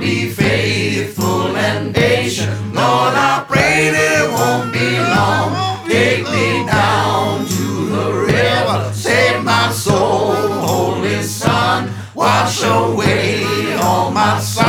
be faithful and patient. Lord, I pray it won't be long. Take me down to the river, save my soul, Holy Son, wash away all my sins.